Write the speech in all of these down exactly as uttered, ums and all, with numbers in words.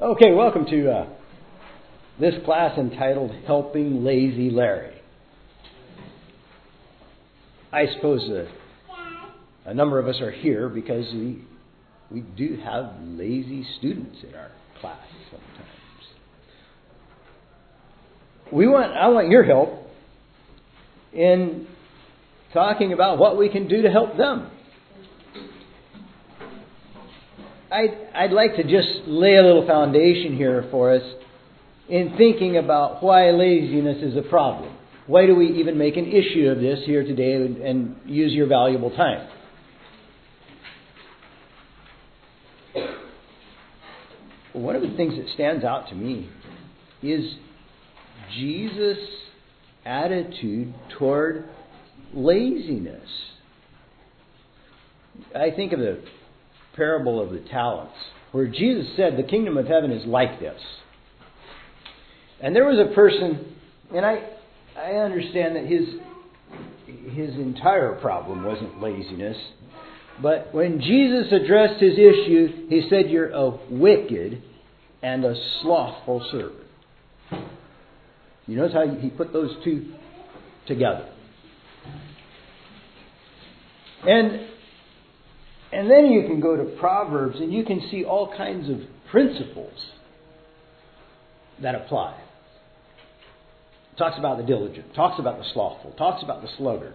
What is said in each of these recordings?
Okay, welcome to uh, this class entitled Helping Lazy Larry. I suppose uh, a number of us are here because we we do have lazy students in our class sometimes. We want I want your help in talking about what we can do to help them. I'd, I'd like to just lay a little foundation here for us in thinking about why laziness is a problem. Why do we even make an issue of this here today and, and use your valuable time? One of the things that stands out to me is Jesus' attitude toward laziness. I think of the parable of the talents, where Jesus said the kingdom of heaven is like this. And there was a person, and I I understand that his his entire problem wasn't laziness, but when Jesus addressed his issue, he said, "You're a wicked and a slothful servant." You notice how he put those two together. And And then you can go to Proverbs and you can see all kinds of principles that apply. It talks about the diligent, talks about the slothful, talks about the sluggard.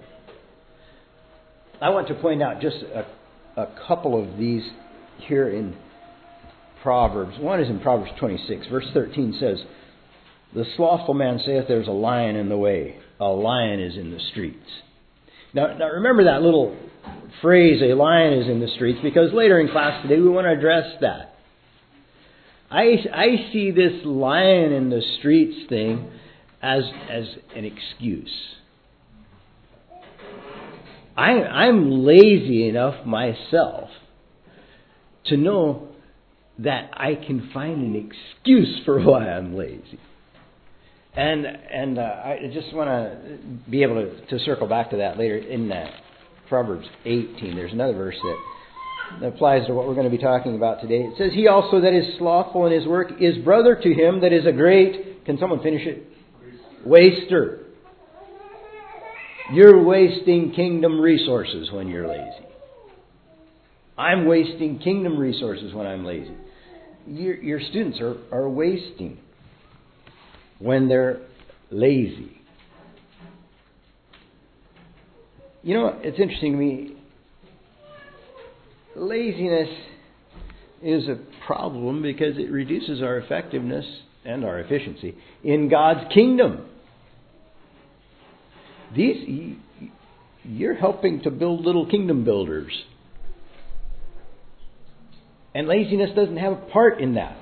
I want to point out just a, a couple of these here in Proverbs. One is in Proverbs twenty-six, verse thirteen says, "The slothful man saith, there's a lion in the way. A lion is in the streets." Now, now remember that little phrase, "a lion is in the streets," because later in class today we want to address that. I, I see this lion in the streets thing as as an excuse. I, I'm lazy enough myself to know that I can find an excuse for why I'm lazy. And and uh, I just want to be able to, to circle back to that later in that. Proverbs eighteen. There's another verse that applies to what we're going to be talking about today. It says, "He also that is slothful in his work is brother to him that is a great," can someone finish it? "Waster." You're wasting kingdom resources when you're lazy. I'm wasting kingdom resources when I'm lazy. Your, your students are, are wasting when they're lazy. You know, it's interesting to me. Laziness is a problem because it reduces our effectiveness and our efficiency in God's kingdom. These, you're helping to build little kingdom builders. And laziness doesn't have a part in that.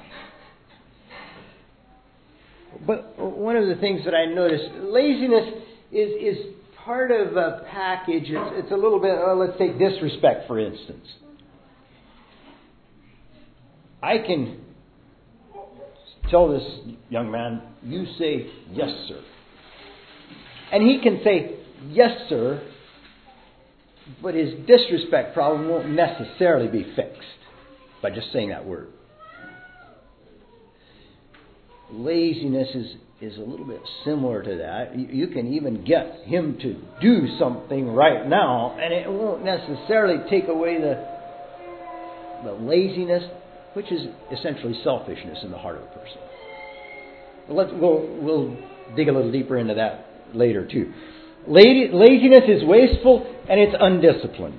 But one of the things that I noticed, laziness is is part of a package. It's, it's a little bit, oh, let's take disrespect, for instance. I can tell this young man, "You say yes, sir." And he can say yes, sir, but his disrespect problem won't necessarily be fixed by just saying that word. Laziness is is a little bit similar to that. You can even get him to do something right now, and it won't necessarily take away the the laziness, which is essentially selfishness in the heart of a person. Let's, we'll, we'll dig a little deeper into that later too. Laziness is wasteful and it's undisciplined.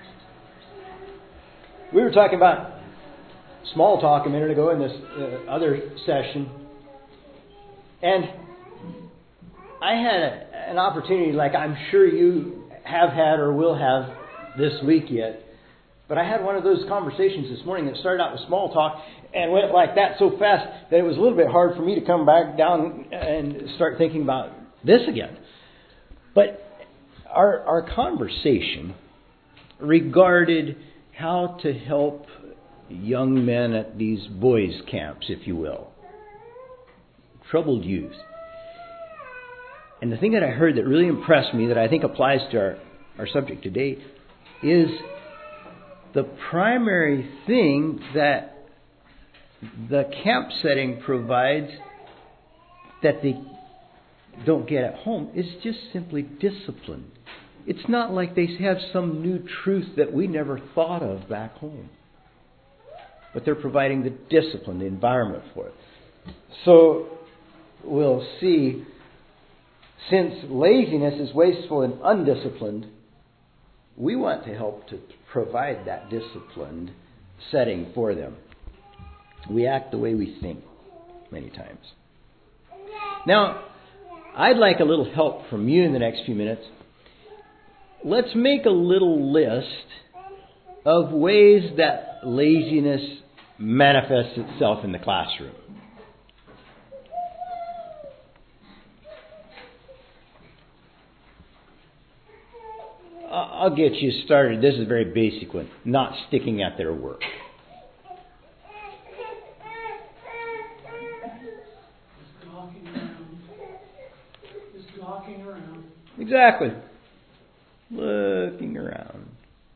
We were talking about small talk a minute ago in this uh, other session. And I had a, an opportunity, like I'm sure you have had or will have this week yet, but I had one of those conversations this morning that started out with small talk and went like that so fast that it was a little bit hard for me to come back down and start thinking about this again. But our, our conversation regarded how to help young men at these boys' camps, if you will. Troubled youth. And the thing that I heard that really impressed me, that I think applies to our, our subject today, is the primary thing that the camp setting provides that they don't get at home is just simply discipline. It's not like they have some new truth that we never thought of back home. But they're providing the discipline, the environment for it. So we'll see, since laziness is wasteful and undisciplined, we want to help to provide that disciplined setting for them. We act the way we think many times. Now, I'd like a little help from you in the next few minutes. Let's make a little list of ways that laziness manifests itself in the classroom. I'll get you started. This is a very basic one. Not sticking at their work. Just gawking around. Just gawking around. Exactly. Looking around.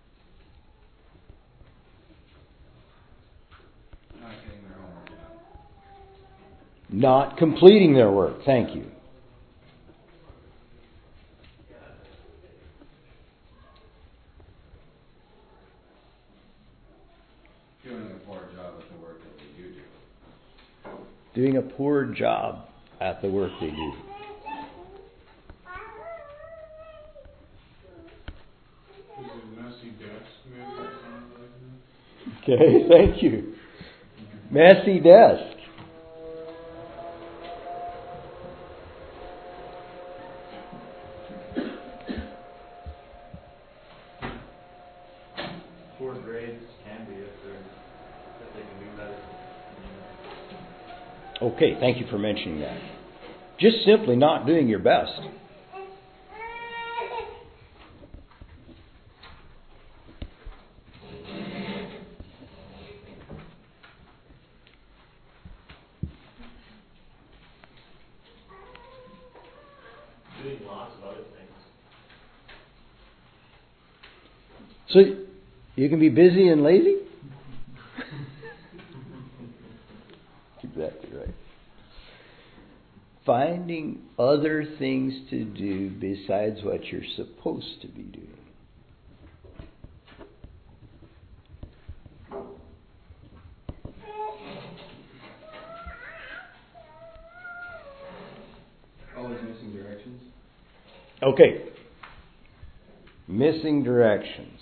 Not getting their homework done. Not completing their work. Thank you. Doing a poor job at the work that they do do. Doing a poor job at the work they do. Is it messy desk maybe or something like that? Okay, thank you. Messy desk. Poor grades can be if they're if they can do better. Okay, thank you for mentioning that. Just simply not doing your best. Doing lots of other things. So you can be busy and lazy? Exactly right. Finding other things to do besides what you're supposed to be doing. Always missing directions. Okay. Missing directions.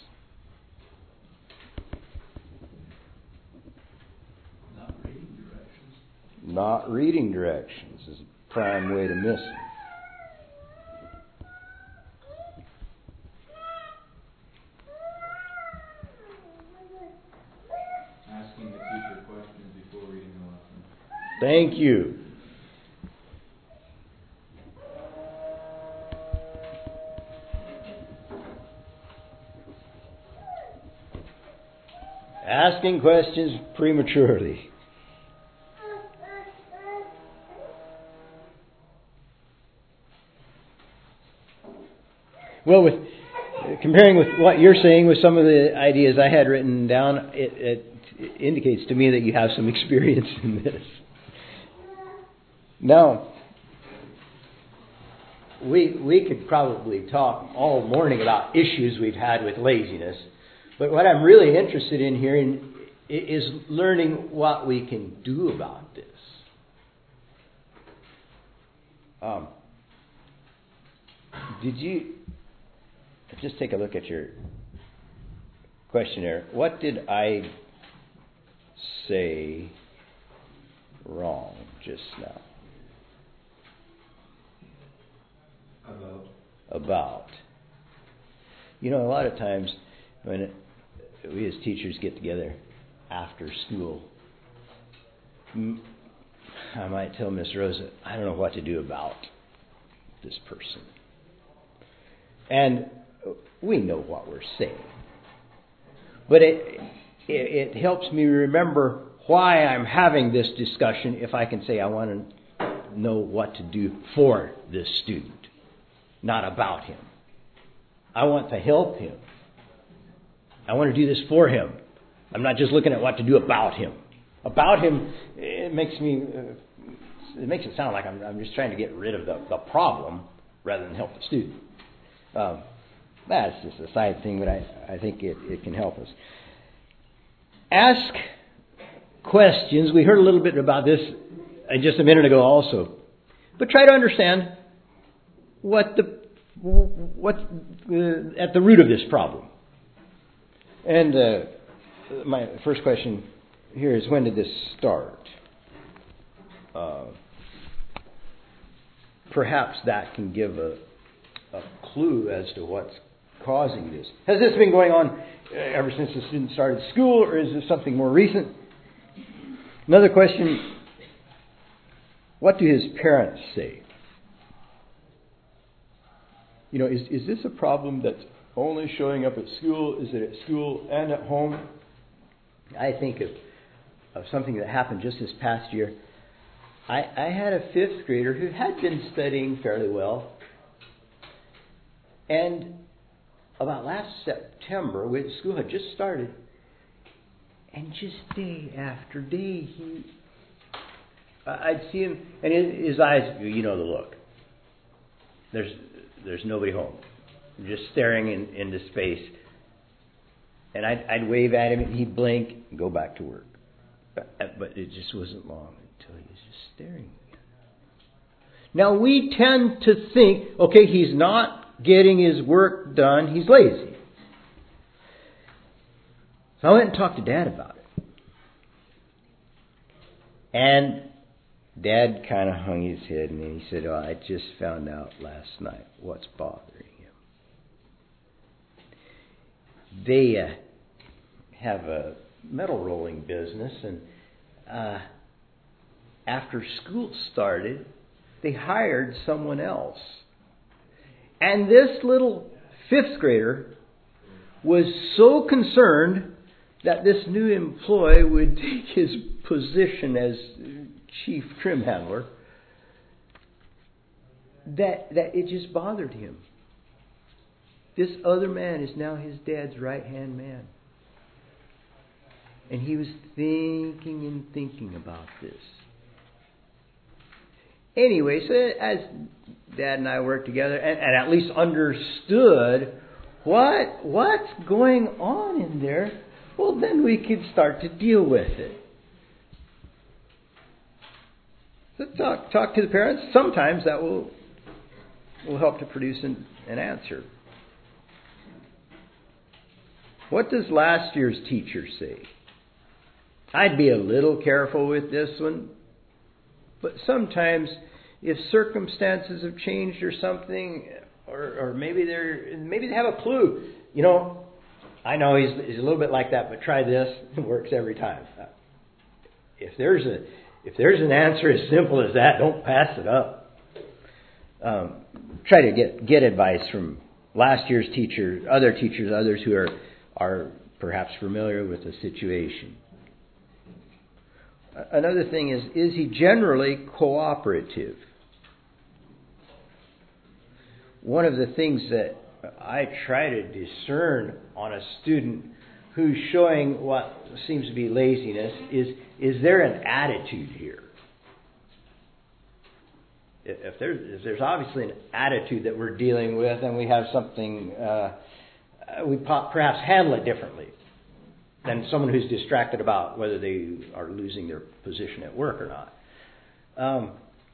Not reading directions. Not reading directions is a prime way to miss them. Asking the teacher questions before reading the lesson. Thank you. Asking questions prematurely. Well, with comparing with what you're saying with some of the ideas I had written down, it, it indicates to me that you have some experience in this. Now, we we could probably talk all morning about issues we've had with laziness, but what I'm really interested in here in, is learning what we can do about this. Um, did you just take a look at your questionnaire? What did I say wrong just now? About. About. You know, a lot of times when it, we as teachers get together after school, I might tell Miss Rosa, I don't know what to do about this person. And we know what we're saying. But it, it, it helps me remember why I'm having this discussion if I can say I want to know what to do for this student, not about him. I want to help him. I want to do this for him. I'm not just looking at what to do about him. about him, it makes me, uh, it makes it sound like I'm, I'm just trying to get rid of the, the problem rather than help the student. Um, that's just a side thing, but I, I think it, it can help us. Ask questions. We heard a little bit about this just a minute ago also. But try to understand what the what's uh, at the root of this problem. And uh, my first question here is, when did this start? Uh, perhaps that can give a, a clue as to what's causing this. Has this been going on ever since the student started school, or is this something more recent? Another question, what do his parents say? You know, is, is this a problem that's only showing up at school? Is it at school and at home? I think of, of something that happened just this past year. I, I had a fifth grader who had been studying fairly well. And about last September, when school had just started, and just day after day, he, I'd see him, and his, his eyes, you know the look. There's there's nobody home, just staring in, into space. And I'd, I'd wave at him, and he'd blink, and go back to work. But, but it just wasn't long until he was just staring again. Now we tend to think, okay, he's not getting his work done, he's lazy. So I went and talked to Dad about it. And Dad kind of hung his head and he said, oh, I just found out last night what's bothering him. They uh, have a metal rolling business, and uh, after school started, they hired someone else. And this little fifth grader was so concerned that this new employee would take his position as chief trim handler that that it just bothered him. This other man is now his dad's right-hand man. And he was thinking and thinking about this. Anyway, so as Dad and I worked together and, and at least understood what what's going on in there, well, then we could start to deal with it. So talk talk to the parents. Sometimes that will will help to produce an, an answer. What does last year's teacher say? I'd be a little careful with this one, but sometimes if circumstances have changed or something, or, or maybe they're maybe they have a clue. You know, I know he's, he's a little bit like that, but try this. It works every time. If there's a if there's an answer as simple as that, don't pass it up. Um, try to get get advice from last year's teacher, other teachers, others who are are perhaps familiar with the situation. Another thing is, is he generally cooperative? One of the things that I try to discern on a student who's showing what seems to be laziness is, is there an attitude here? If there's, if there's obviously an attitude that we're dealing with and we have something, uh, we perhaps handle it differently than someone who's distracted about whether they are losing their position at work or not. Um,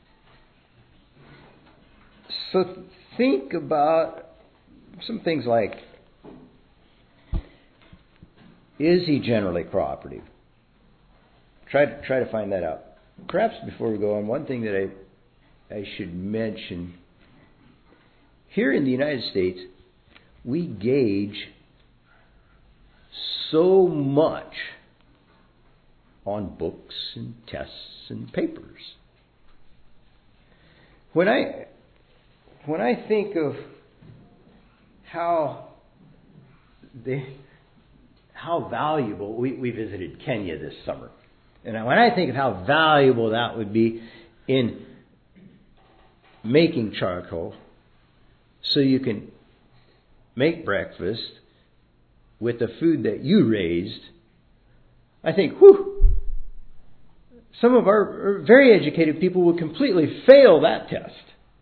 so think about some things like, is he generally cooperative? Try to try to find that out. Perhaps before we go on, one thing that I I should mention, here in the United States, we gauge so much on books and tests and papers. When I when I think of how they how valuable we, we visited Kenya this summer, and when I think of how valuable that would be in making charcoal, so you can make breakfast with the food that you raised, I think, whew, some of our very educated people would completely fail that test.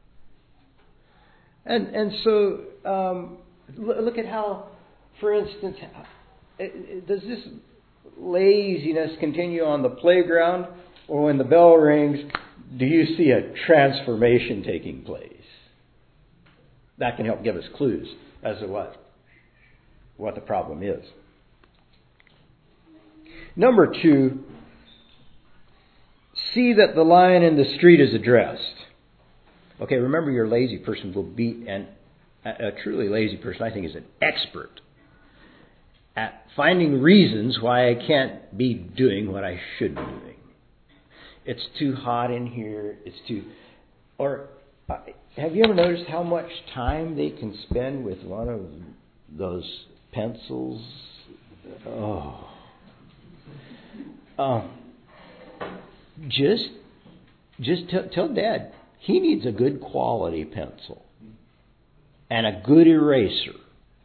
And and so um, look at how, for instance, does this laziness continue on the playground, or when the bell rings, do you see a transformation taking place? That can help give us clues as to what, what the problem is. Number two, see that the lion in the street is addressed. Okay, remember your lazy person will be, and a truly lazy person, I think, is an expert at finding reasons why I can't be doing what I should be doing. It's too hot in here. It's too... Or uh, have you ever noticed how much time they can spend with one of those pencils? Oh. Um, just just t- tell Dad he needs a good quality pencil and a good eraser.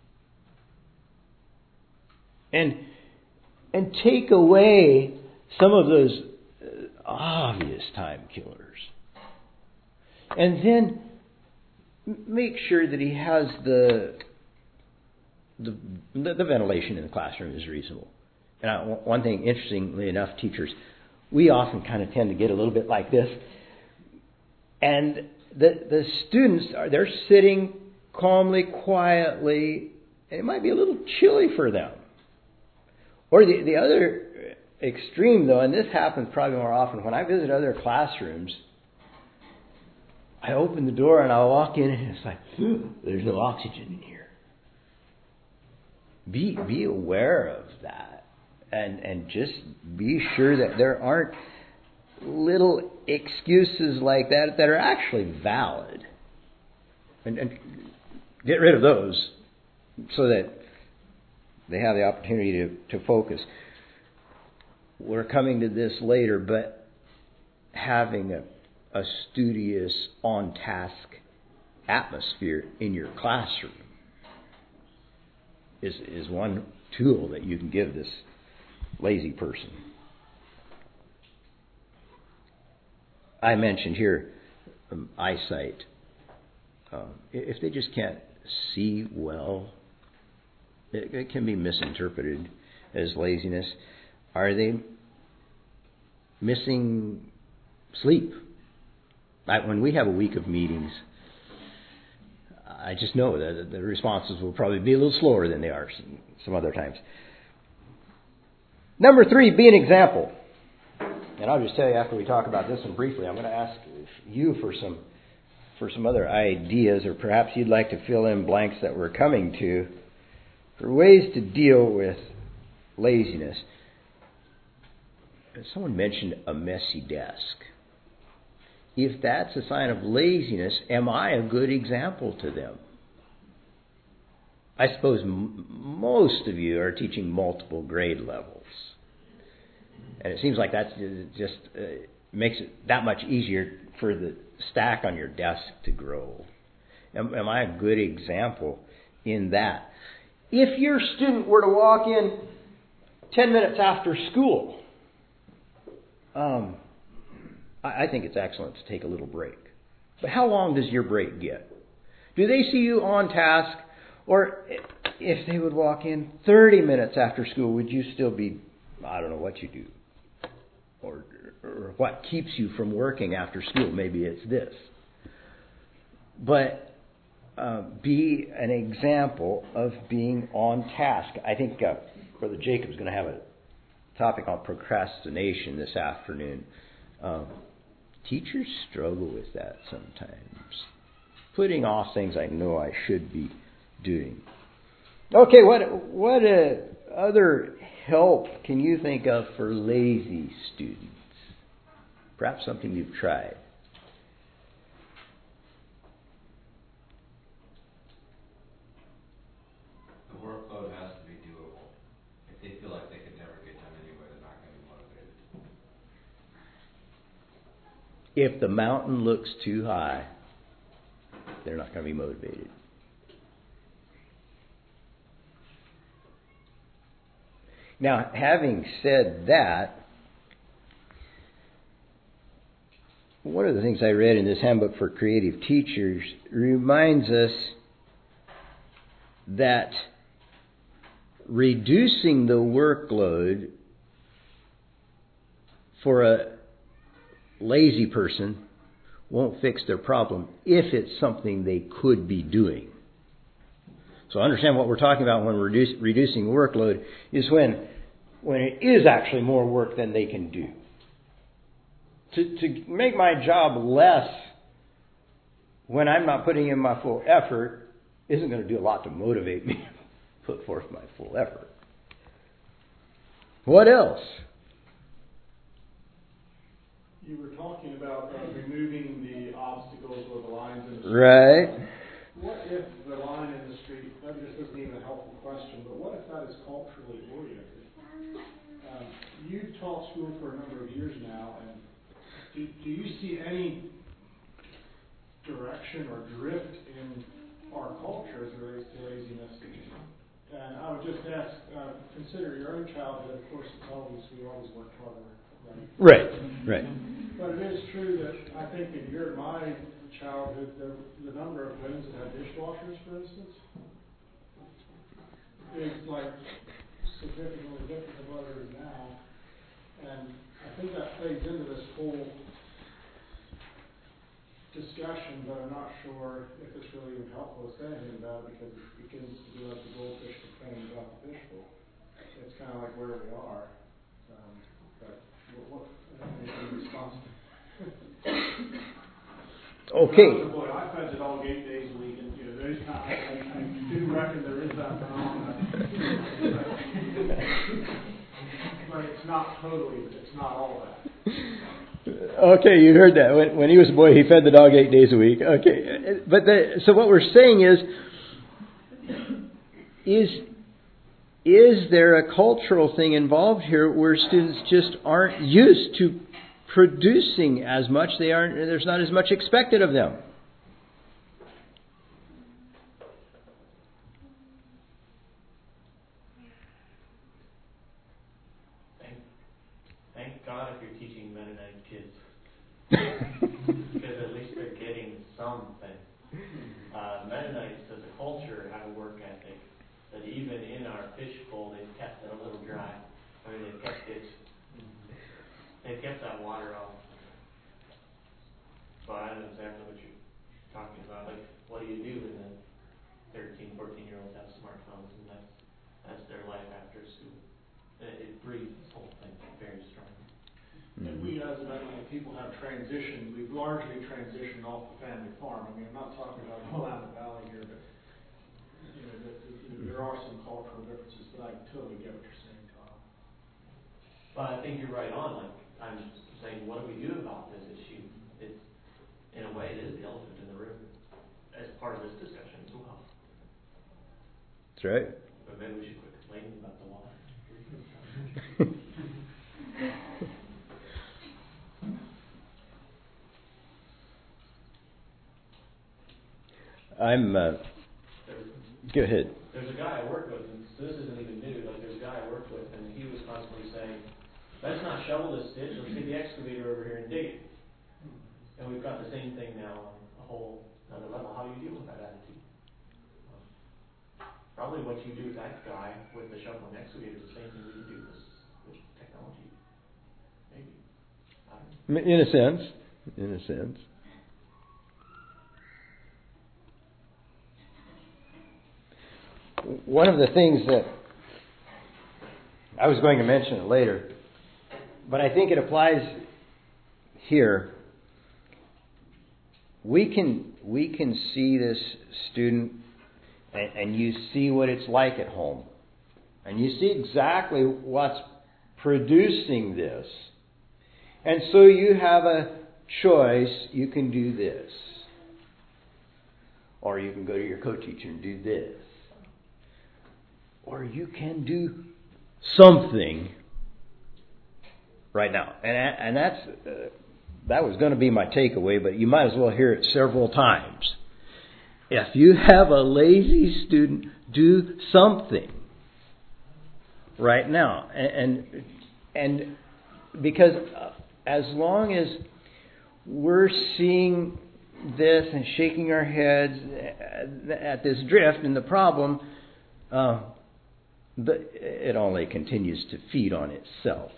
And and take away some of those obvious time killers. And then make sure that he has the the, the ventilation in the classroom is reasonable. And I, one thing, interestingly enough, teachers, we often kind of tend to get a little bit like this. And the the students, are they're sitting calmly, quietly. It might be a little chilly for them. Or the, the other extreme, though, and this happens probably more often, when I visit other classrooms, I open the door and I walk in and it's like, there's no oxygen in here. Be be aware of that. And and just be sure that there aren't little excuses like that that are actually valid. And, and get rid of those so that they have the opportunity to, to focus. We're coming to this later, but having a, a studious, on-task atmosphere in your classroom is is one tool that you can give this lazy person. I mentioned here um, eyesight. Um, if they just can't see well, it, it can be misinterpreted as laziness. Are they missing sleep? I, when we have a week of meetings, I just know that the responses will probably be a little slower than they are some, some other times. Number three, be an example. And I'll just tell you after we talk about this one briefly, I'm going to ask you for some for some other ideas, or perhaps you'd like to fill in blanks that we're coming to, for ways to deal with laziness. Someone mentioned a messy desk. If that's a sign of laziness, am I a good example to them? I suppose m- most of you are teaching multiple grade levels. And it seems like that just uh, makes it that much easier for the stack on your desk to grow. Am, am I a good example in that? If your student were to walk in ten minutes after school, um, I, I think it's excellent to take a little break. But how long does your break get? Do they see you on task? Or if they would walk in thirty minutes after school, would you still be, I don't know what you do, or, or what keeps you from working after school? Maybe it's this. But uh, be an example of being on task. I think uh, Brother Jacob's going to have a topic on procrastination this afternoon. Um, teachers struggle with that sometimes. Putting off things I know I should be doing. Okay, what what uh, other help can you think of for lazy students? Perhaps something you've tried. The workload has to be doable. If they feel like they could never get done anyway, they're not going to be motivated. If the mountain looks too high, they're not going to be motivated. Now, having said that, one of the things I read in this handbook for creative teachers reminds us that reducing the workload for a lazy person won't fix their problem if it's something they could be doing. So understand what we're talking about when we're reduce, reducing workload is when when it is actually more work than they can do. To, to make my job less when I'm not putting in my full effort isn't going to do a lot to motivate me to put forth my full effort. What else? You were talking about uh, removing the obstacles or the lines in the street. Right. What if the line in the street, maybe this isn't even a helpful question, but what if that is culturally oriented? Um, you've taught school for a number of years now, and do, do you see any direction or drift in our culture as it relates to laziness? And I would just ask, uh, consider your own childhood. Of course, it's always, we always worked harder, right? Right, right. But it is true that I think in your my childhood, the, the number of homes that had dishwashers, for instance, is like significantly different than what it is now. And I think that plays into this whole discussion, but I'm not sure if it's really even helpful to say anything about it because it begins to be like the goldfish complaining about the fishbowl. It's kind of like where we are. Um, but what, what any response? Okay. Boy, I fed the dog eight days a week, and you know, there's not, I, I do reckon there is that phenomenon. But it's not totally, it's not all that. Okay, you heard that. When, when he was a boy, he fed the dog eight days a week. Okay, but the, so what we're saying is, is is there a cultural thing involved here where students just aren't used to producing as much? They aren't. There's not as much expected of them. Thank, thank God if you're teaching Mennonite kids, because at least they're getting something. Uh, Mennonites as a culture have a work ethic that even in our fishbowl they've kept it a little dry. I mean, they've kept it. They've kept that water off. So I know exactly what you're talking about. Like, what do you do when the thirteen, fourteen year olds have smartphones and that's that's their life after school? It, it breeds this whole thing very strongly. And we as Mennonite people have transitioned. We've largely transitioned off the family farm. I mean, I'm not talking about the Willamette Valley here, but you know, the, the, there are some cultural differences. But I totally get what you're saying, Tom. But I think you're right on. Like, I'm saying, what do we do about this issue? It's, in a way, it is the elephant in the room as part of this discussion as well. That's right. But maybe we should quit complaining about the water. I'm. Uh, go ahead. There's a guy I work with, and so this isn't even new. Like, there's a guy I work with, and he was constantly saying, let's not shovel this ditch, let's get the excavator over here and dig it. And we've got the same thing now on a whole another level. How do you deal with that attitude? Well, probably what you do with that guy with the shovel and excavator is the same thing we do with, with technology. Maybe. I don't know. In a sense. In a sense. One of the things that I was going to mention it later, but I think it applies here. We can we can see this student, and, and you see what it's like at home, and you see exactly what's producing this, and so you have a choice. You can do this, or you can go to your co-teacher and do this. Or you can do something right now. And and that's uh, that was going to be my takeaway, but you might as well hear it several times. If you have a lazy student, do something right now. And and, and because as long as we're seeing this and shaking our heads at this drift and the problem, uh, but it only continues to feed on itself.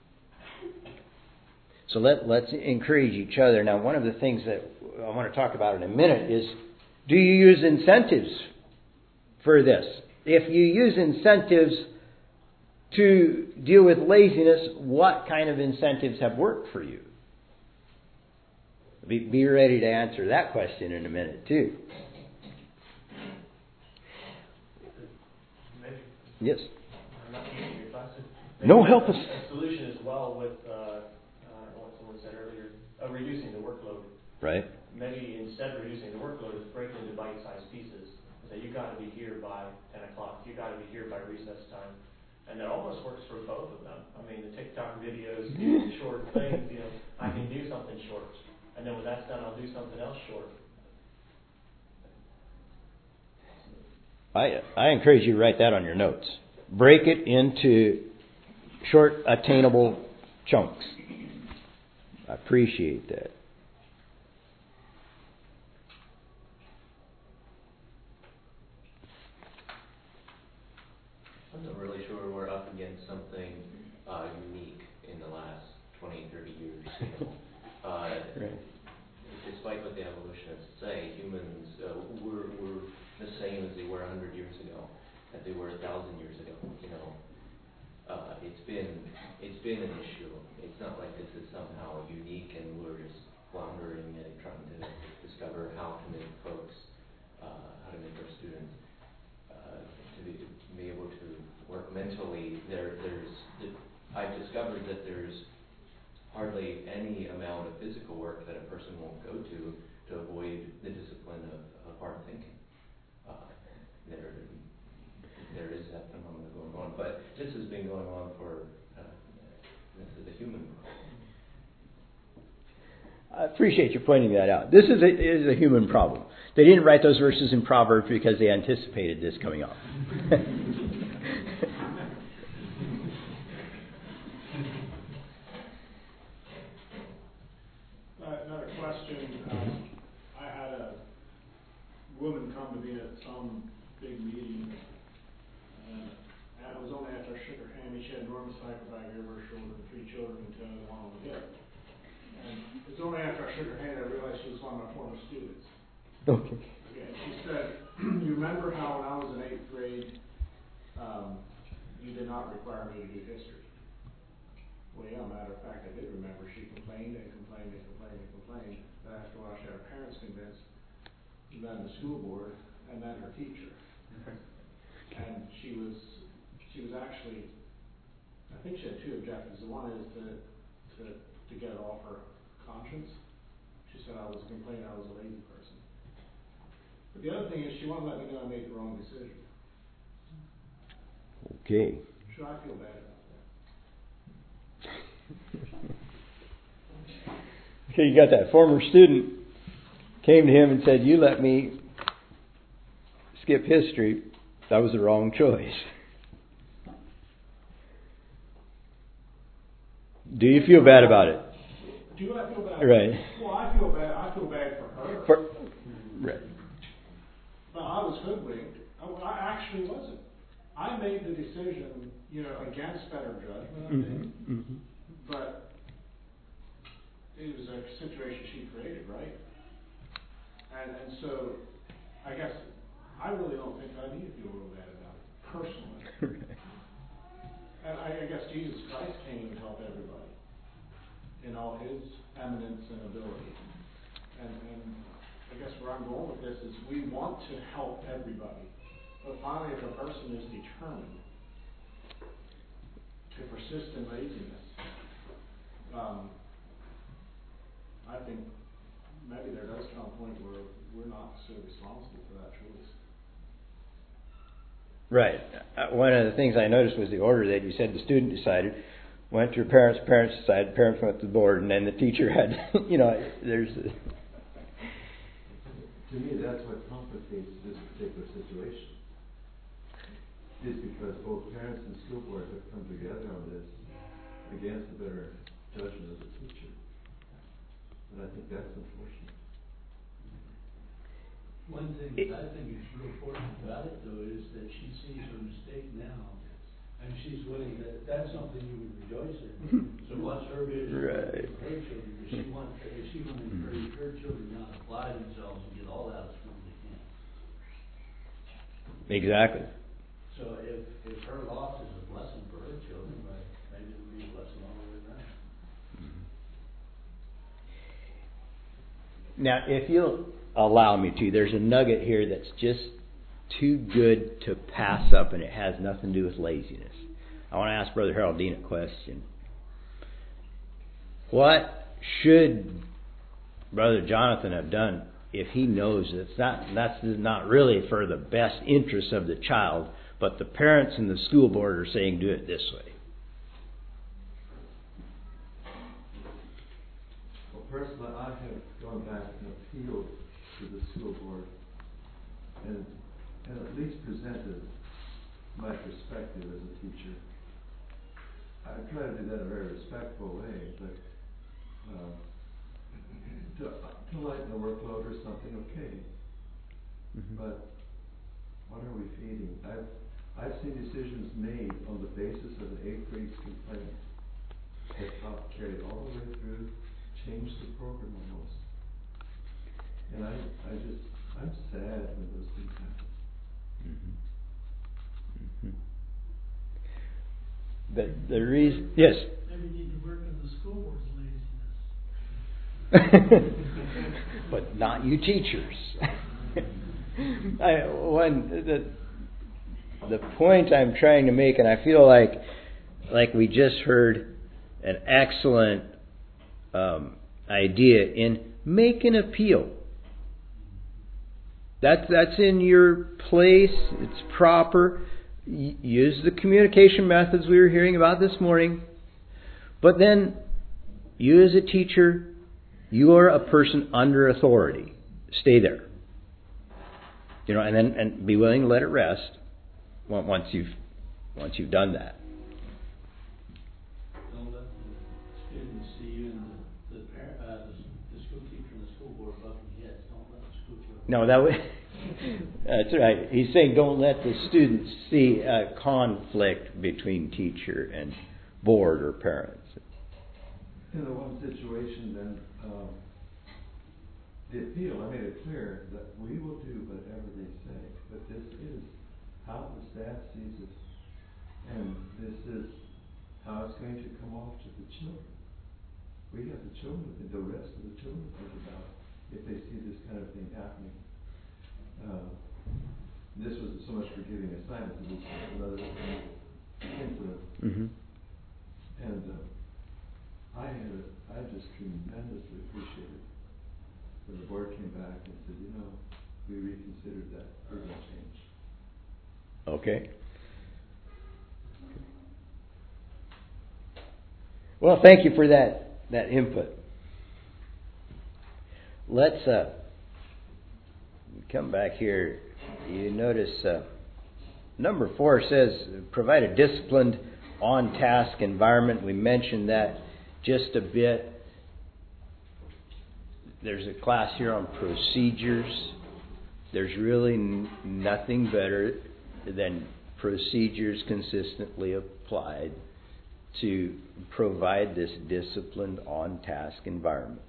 So let, let's encourage each other. Now, one of the things that I want to talk about in a minute is, do you use incentives for this? If you use incentives to deal with laziness, what kind of incentives have worked for you? Be, be ready to answer that question in a minute, too. Maybe. Yes. I'm not using your classes. No, help us. A solution as well with, uh, I don't know what someone said earlier, uh, reducing the workload. Right. Maybe instead of reducing the workload, is break it into bite-sized pieces. Say, you got to be here by ten o'clock. You got to be here by recess time. And that almost works for both of them. I mean, the TikTok videos, the short things, you know, I can do something short. And then when that's done, I'll do something else short. I I encourage you to write that on your notes. Break it into short, attainable chunks. I appreciate that. I'm not really sure we're up against something uh, unique in the last twenty, thirty years. You know. uh, Right. Despite what the evolutionists say, humans uh, were, were the same as they were one hundred years ago, as they were one thousand years ago. You know, uh, it's been it's been an issue. It's not like this is somehow unique and we're just floundering and trying to discover how to make folks, uh, how to make our students uh, to be, be able to work mentally. There, there's I've discovered that there's hardly any amount of physical work that a person won't go to to avoid the discipline of, of hard thinking. Uh, there, there is that phenomenon going on, but this has been going on for uh, this is a human world. I appreciate you pointing that out. This is a, is a human problem. They didn't write those verses in Proverbs because they anticipated this coming up. Another question. Um, I had a woman come to me at some big meeting, and it was only after I shook her hand. She had an enormous diaper bag over her shoulder, three children, and two other one on the hip. And it was only after I shook her hand I realized she was one of my former students. Okay. Okay. She said, "You remember how when I was in eighth grade, um, you did not require me to do history?" Well, yeah, matter of fact, I did remember. She complained and complained and complained and complained. Then after a while, she had her parents convinced, and then the school board, and then her teacher. And she was, she was actually, I think she had two objectives. The one is to, to, to get it off her conscience. She said I was complaining I was a lazy person. But the other thing is she wanted to let me know I made the wrong decision. Okay. Should I feel bad about that? Okay, you got that former student came to him and said, "You let me skip history. That was the wrong choice." Do you feel bad about it? Do I feel bad? Right. Well, I feel bad. I feel bad for her. For, right. But I was hoodwinked. I, I actually wasn't. I made the decision, you know, against better judgment, I think. Mm-hmm, mm-hmm. But it was a situation she created, right? And and so, I guess I really don't think I need to feel real bad about it personally. Right. And I, I guess Jesus Christ came to help everybody in all His eminence and ability. And and I guess where I'm going with this is we want to help everybody. But finally, if a person is determined to persist in laziness, um, I think maybe there does come a point where we're not so responsible for that choice. Right. Uh, one of the things I noticed was the order that you said the student decided, went to her parents, parents decided, parents went to the board, and then the teacher had, you know, there's... A... To me, that's what complicates this particular situation. Is because both parents and school board have come together on this against the better judgment of the teacher. And I think that's unfortunate. One thing that I think is real important about it, though, is that she sees her mistake now, and she's willing to, that's something you would rejoice in. So what's her vision Right. for her children? Does she want, does she want to encourage her children now to apply themselves and get all out of school they can? Exactly. So if, if her loss is a blessing for her children, right, maybe it'll be a blessing all the way around. Now, if you'll allow me to, there's a nugget here that's just too good to pass up, and it has nothing to do with laziness. I want to ask Brother Harold Dean a question. What should Brother Jonathan have done if he knows that it's not, that's not really for the best interest of the child, but the parents and the school board are saying do it this way? Well, personally, I have gone back and appealed to the school board and, and at least presented my perspective as a teacher. I try to do that in a very respectful way, but uh, to, to lighten the workload or something, okay. Mm-hmm. But what are we feeding? I've I've seen decisions made on the basis of an eighth grade complaint that got carried all the way through, changed the program almost. And I, I just, I'm sad when those things happen. Mm-hmm. The the reason, yes. Maybe you need to work on the school board's laziness. But not you teachers. I, one the the point I'm trying to make, and I feel like like we just heard an excellent um, idea in make an appeal. That's that's in your place. It's proper. Y- use the communication methods we were hearing about this morning. But then, you as a teacher, you are a person under authority. Stay there. You know, and then and be willing to let it rest once you've once you've done that. Don't let the students see you and the the, parent, uh, the, the school teacher and the school board bumping heads. Don't let the school children. No, that would. That's right. He's saying don't let the students see a conflict between teacher and board or parents. In the one situation, then, um, the appeal, I made it clear that we will do whatever they say, but this is how the staff sees it, and this is how it's going to come off to the children. We have the children, the rest of the children to think about if they see this kind of thing happening. Uh, this was so much for giving assignments, it was another incident. Mm-hmm. And uh, I had, I just tremendously appreciated when the board came back and said, you know, we reconsidered that, we're going to change. Okay. Well, thank you for that that input. Let's uh, come back here. You notice uh, number four says provide a disciplined, on-task environment. We mentioned that just a bit. There's a class here on procedures. There's really n- nothing better than procedures consistently applied to provide this disciplined, on-task environment.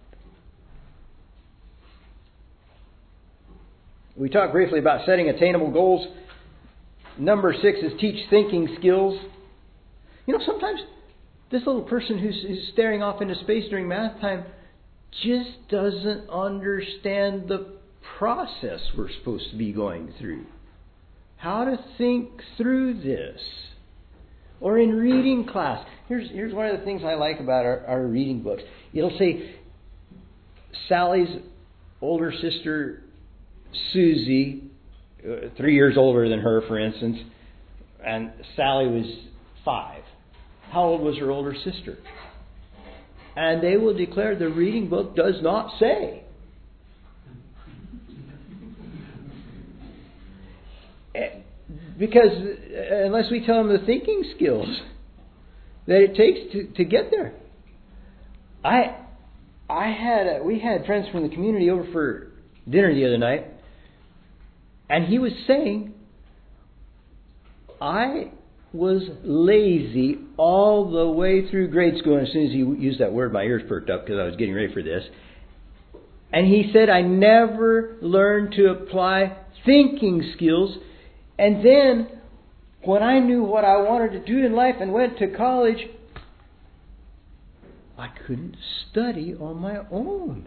We talked briefly about setting attainable goals. Number six is teach thinking skills. You know, sometimes this little person who's, who's staring off into space during math time just doesn't understand the process we're supposed to be going through. How to think through this. Or in reading class. Here's here's one of the things I like about our, our reading books. It'll say Sally's older sister Susie, uh, three years older than her, for instance, and Sally was five. How old was her older sister? And they will declare the reading book does not say. Because unless we tell them the thinking skills that it takes to, to get there. I I had a, we had friends from the community over for dinner the other night, and he was saying, I was lazy all the way through grade school. And as soon as he used that word, my ears perked up because I was getting ready for this. And he said, I never learned to apply thinking skills. And then when I knew what I wanted to do in life and went to college, I couldn't study on my own.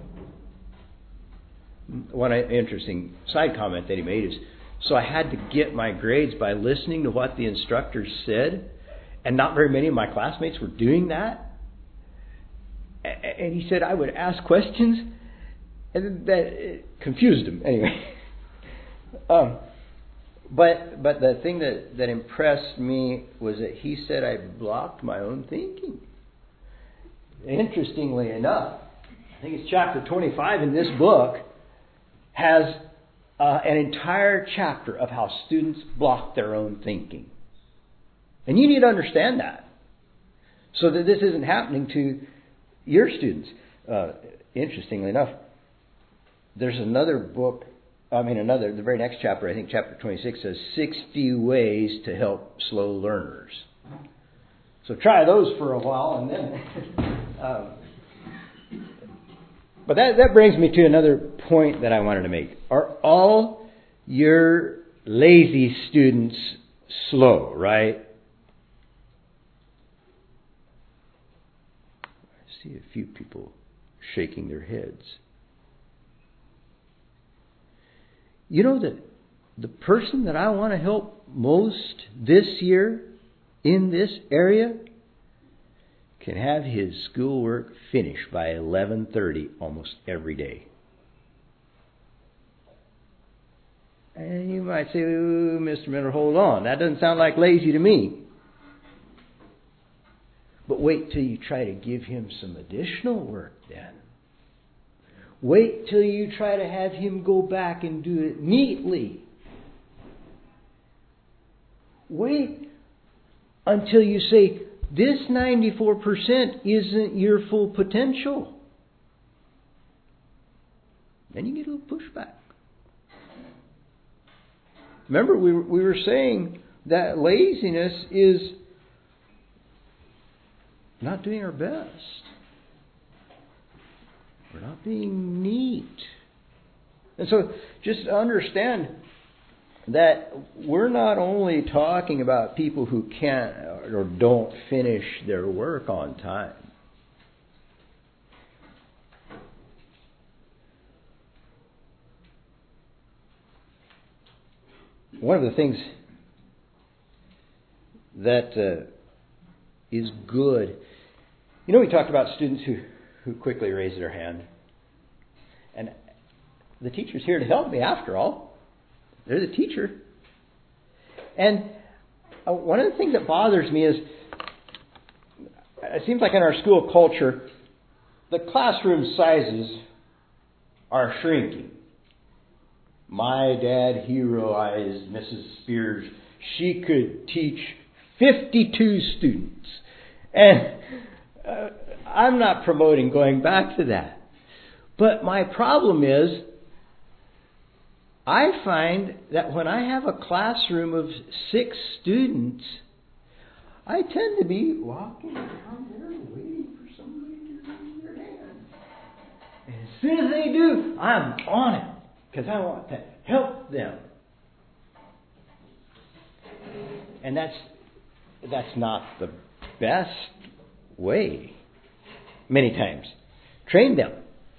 One interesting side comment that he made is, so I had to get my grades by listening to what the instructors said, and not very many of my classmates were doing that. And he said I would ask questions, and that it confused him anyway. um, but but the thing that, that impressed me was that he said I blocked my own thinking. Interestingly enough, I think it's chapter twenty-five in this book has uh, an entire chapter of how students block their own thinking. And you need to understand that, so that this isn't happening to your students. Uh, interestingly enough, there's another book, I mean another, the very next chapter, I think chapter twenty-six, says sixty ways to help slow learners. So try those for a while and then... um, but that, that brings me to another point that I wanted to make. Are all your lazy students slow, right? I see a few people shaking their heads. You know that the person that I want to help most this year in this area can have his schoolwork finished by eleven thirty almost every day. And you might say, "Ooh, Mister Miller, hold on. That doesn't sound like lazy to me." But wait till you try to give him some additional work then. Wait till you try to have him go back and do it neatly. Wait until you say, this ninety-four percent isn't your full potential. Then you get a little pushback. Remember, we were, we were saying that laziness is not doing our best. We're not being neat. And so just understand that we're not only talking about people who can't or don't finish their work on time. One of the things that uh, is good, you know, we talked about students who, who quickly raise their hand. And the teacher's here to help me after all. They're the teacher. And uh, one of the things that bothers me is, it seems like in our school culture, the classroom sizes are shrinking. My dad heroized Missus Spears. She could teach fifty-two students. And uh, I'm not promoting going back to that. But my problem is, I find that when I have a classroom of six students, I tend to be walking around there waiting for somebody to raise their hand. And as soon as they do, I'm on it because I want to help them. And that's that's not the best way. Many times, train them.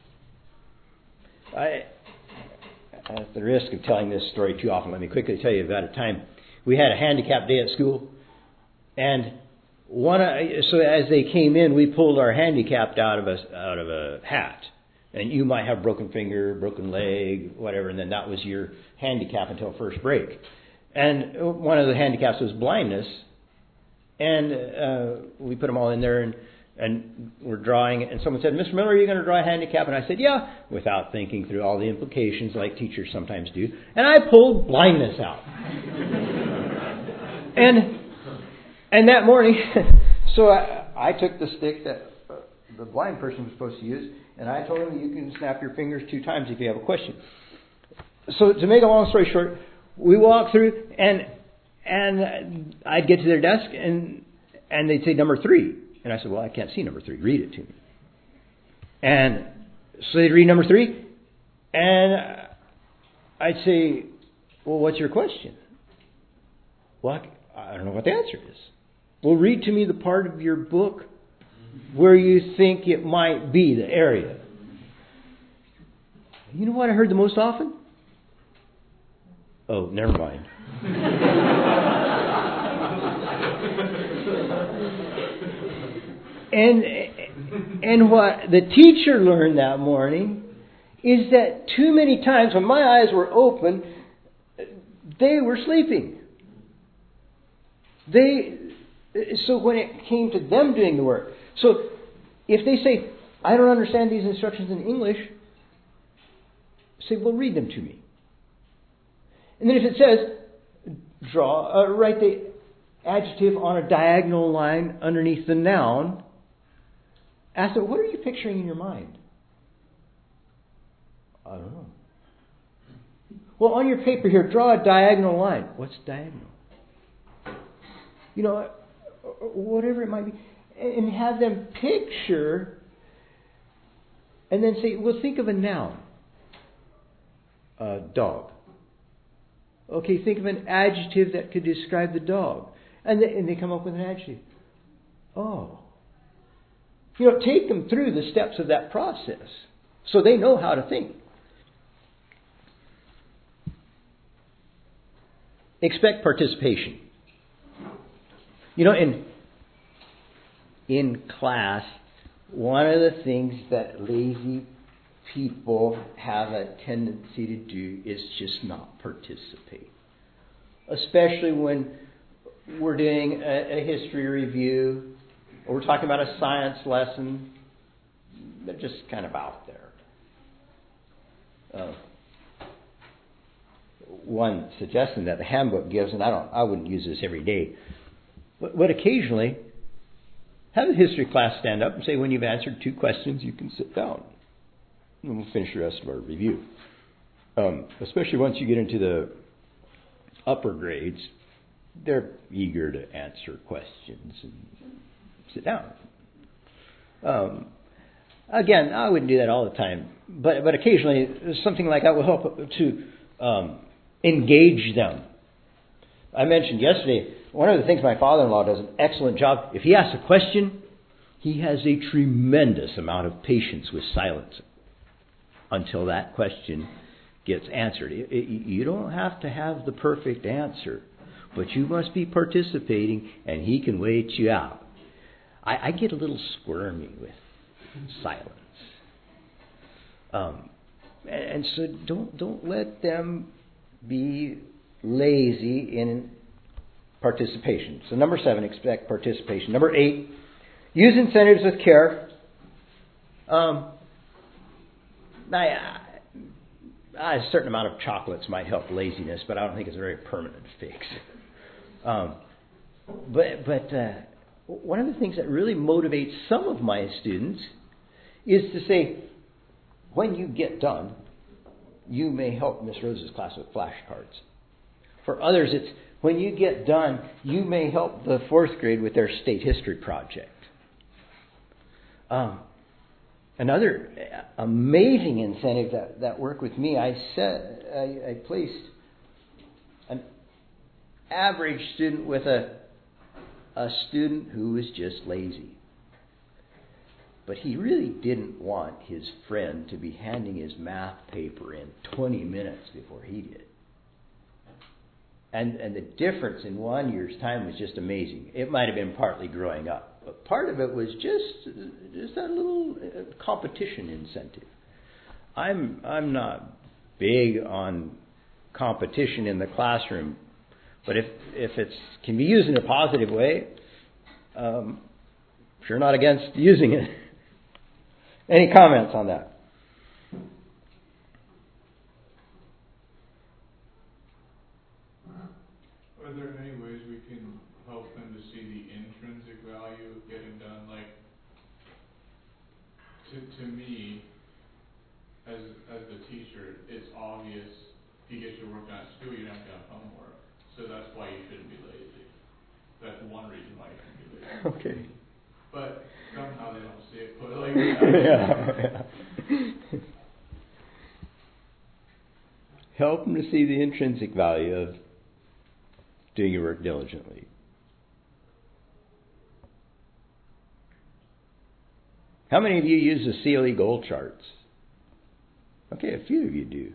I. At the risk of telling this story too often, let me quickly tell you about a time we had a handicap day at school, and one so as they came in, we pulled our handicapped out of a out of a hat, and you might have broken finger, broken leg, whatever, and then that was your handicap until first break. And one of the handicaps was blindness, and uh, we put them all in there and. And we're drawing it, and someone said, Mister Miller, are you going to draw a handicap? And I said, yeah, without thinking through all the implications like teachers sometimes do. And I pulled blindness out. and and that morning, so I, I took the stick that the blind person was supposed to use, and I told him that you can snap your fingers two times if you have a question. So to make a long story short, we walked through, and and I'd get to their desk, and and they'd say number three, and I said, well, I can't see number three. Read it to me. And so they'd read number three, and I'd say, well, what's your question? Well, I don't know what the answer is. Well, read to me the part of your book where you think it might be, the area. You know what I heard the most often? Oh, never mind. and and what the teacher learned that morning is that too many times when my eyes were open, they were sleeping. They so when it came to them doing the work, so if they say, I don't understand these instructions in English, say, well, read them to me. And then if it says, draw, uh, write the adjective on a diagonal line underneath the noun, ask them, what are you picturing in your mind? I don't know. Well, on your paper here, draw a diagonal line. What's diagonal? You know, whatever it might be. And have them picture, and then say, well, think of a noun. Uh, dog. Okay, think of an adjective that could describe the dog. And they, and they come up with an adjective. Oh. You know, take them through the steps of that process so they know how to think. Expect participation. You know, in in class, one of the things that lazy people have a tendency to do is just not participate. Especially when we're doing a, a history review or we're talking about a science lesson. They're just kind of out there. Uh, one suggestion that the handbook gives, and I don't, I wouldn't use this every day, but, but occasionally have the history class stand up and say, when you've answered two questions, you can sit down. And we'll finish the rest of our review. Um, especially once you get into the upper grades, they're eager to answer questions and sit down. Um, again, I wouldn't do that all the time, but but occasionally something like that will help to um, engage them. I mentioned yesterday, one of the things my father-in-law does an excellent job. If he asks a question, he has a tremendous amount of patience with silence until that question gets answered. It, it, you don't have to have the perfect answer, but you must be participating, and he can wait you out. I, I get a little squirmy with silence, um, and, and so don't don't let them be lazy in participation. So number seven, expect participation. Number eight, use incentives with care. Um, I, I, a certain amount of chocolates might help laziness, but I don't think it's a very permanent fix. Um, but but uh, one of the things that really motivates some of my students is to say, when you get done, you may help Miss Rose's class with flashcards. For others, it's when you get done, you may help the fourth grade with their state history project. Um, another amazing incentive that, that worked with me, I said I, I placed an average student with a a student who was just lazy. But he really didn't want his friend to be handing his math paper in twenty minutes before he did. And and the difference in one year's time was just amazing. It might have been partly growing up, but part of it was just just that little competition incentive. I'm I'm not big on competition in the classroom, but if if it can be used in a positive way, um, sure not against using it. Any comments on that? Are there any ways we can help them to see the intrinsic value of getting done? Like, to, to me, as, as the teacher, it's obvious if you get your work done at school, you don't have to have homework. So that's why you shouldn't be lazy. That's one reason why you shouldn't be lazy. Okay. But somehow they don't see it put like that. yeah. Help them to see the intrinsic value of doing your work diligently. How many of you use the C L E goal charts? Okay, a few of you do.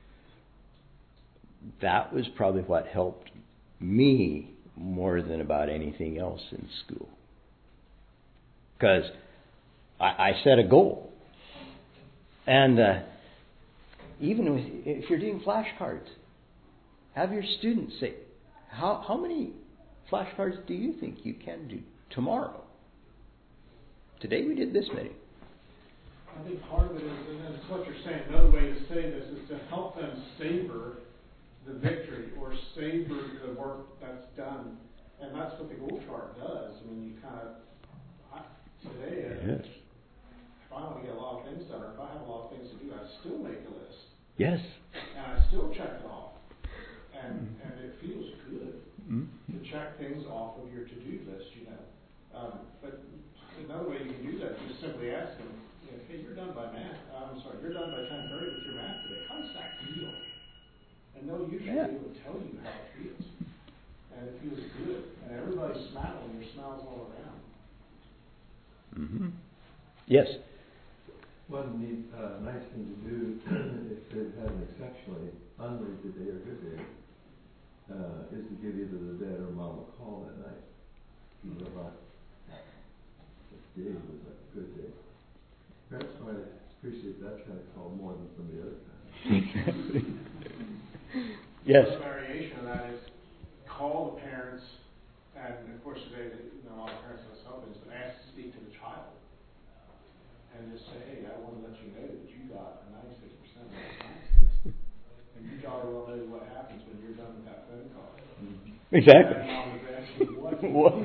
That was probably what helped me more than about anything else in school. Because I, I set a goal. And uh, even with, if you're doing flashcards, have your students say, how, how many flashcards do you think you can do tomorrow? Today we did this many. I think part of it is, and that's what you're saying, another way to say this is to help them savor the victory or savor the work that's done. And that's what the goal chart does. I mean, you kind of, I, today, Yes. if I want to get a lot of things done, or if I have a lot of things to do, I still make a list. Yes. And I still check it off. And, and it feels good Mm-hmm. to check things off of your to-do list, you know. Um, but another way you can do that is just simply ask them, you know, hey, you're done by math. Uh, I'm sorry, you're done by ten thirty with your math today. How does that feel? And they'll usually Yeah. be able to tell you how it feels. And it feels good. And everybody's smiling. Your smiles all around. Mm-hmm. Yes. One neat, uh, nice thing to do if they've had an exceptionally unlazy day or good day uh, is to give either the dad or mom a call that night. You know, about this day was a good day. Parents might appreciate that kind of call more than some of the other kinds. Yes. Another variation of that is call the parents, and of course today, you know, a lot of parents have cell phones, but ask to speak to the child. And just say, hey, I want to let you know that you got a ninety-six percent on the science test. And you jolly well know what happens when you're done with that phone call. Exactly. And mom was asking, what? What?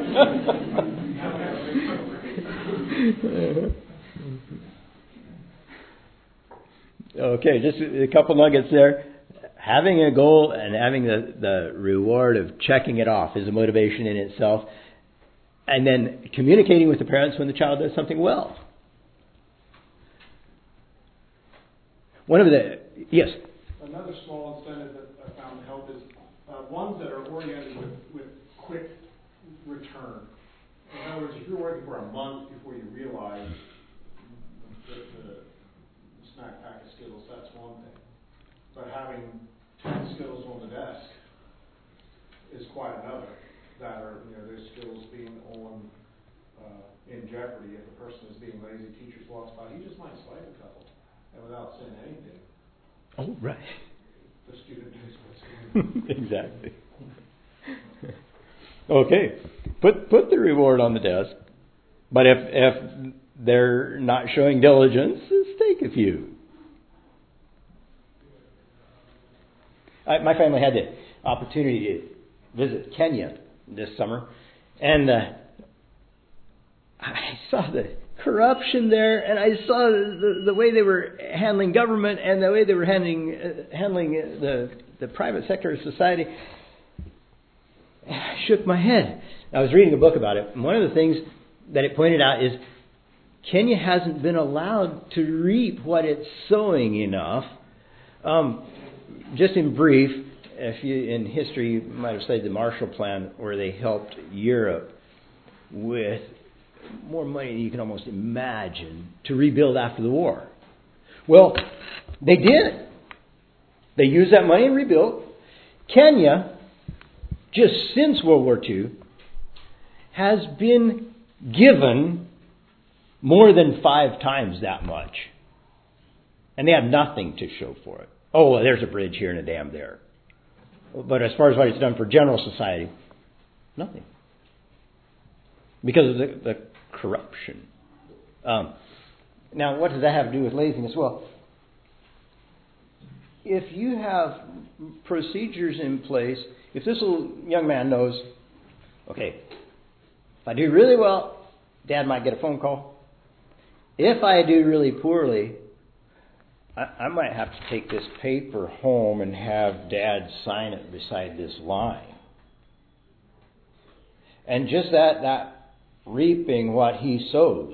Okay, just a couple nuggets there. Having a goal and having the, the reward of checking it off is a motivation in itself. And then communicating with the parents when the child does something well. One of the, yes? Another small incentive that I found to help is uh, ones that are oriented with, with quick return. In other words, if you're working for a month before you realize the, the, the snack pack of Skittles, that's one thing. But having ten Skittles on the desk is quite another. That are, you know, those Skittles being on uh, in jeopardy if a person is being lazy. Teachers walks by, he just might swipe a couple, and without saying anything. Oh, right. The student knows what's going on. Exactly. Okay. Put put the reward on the desk. But if if they're not showing diligence, just take a few. I, my family had the opportunity to visit Kenya this summer, and uh, I saw the corruption there, and I saw the, the way they were handling government and the way they were handling uh, handling the the private sector of society. I shook my head. I was reading a book about it, and one of the things that it pointed out is Kenya hasn't been allowed to reap what it's sowing enough. Um, just in brief, if you in history you might have studied the Marshall Plan, where they helped Europe with more money than you can almost imagine to rebuild after the war. Well, they did. They used that money and rebuilt. Kenya, just since World War Two, has been given more than five times that much. And they have nothing to show for it. Oh, well, there's a bridge here and a dam there. But as far as what it's done for general society, nothing. Because of the, the corruption. Um, now, what does that have to do with laziness? Well, if you have procedures in place, if this little young man knows, okay, if I do really well, Dad might get a phone call. if I do really poorly, I, I might have to take this paper home and have Dad sign it beside this line. And just that, that reaping what he sows.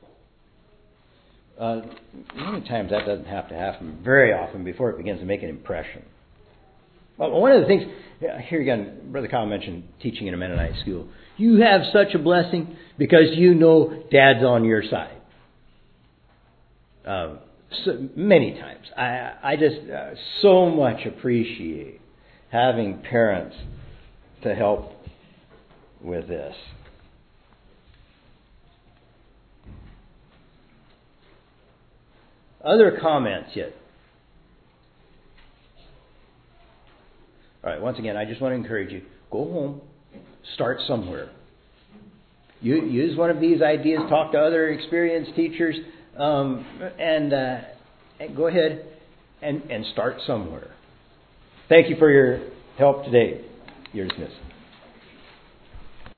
Uh, many times that doesn't have to happen very often before it begins to make an impression. Well, one of the things, here again, Brother Kyle mentioned teaching in a Mennonite school. You have such a blessing because you know Dad's on your side. Uh, so, many times. I, I just uh, so much appreciate having parents to help with this. Other comments yet? All right, once again, I just want to encourage you, go home, start somewhere. You, use one of these ideas, talk to other experienced teachers, um, and, uh, and go ahead and, and start somewhere. Thank you for your help today. You're dismissed.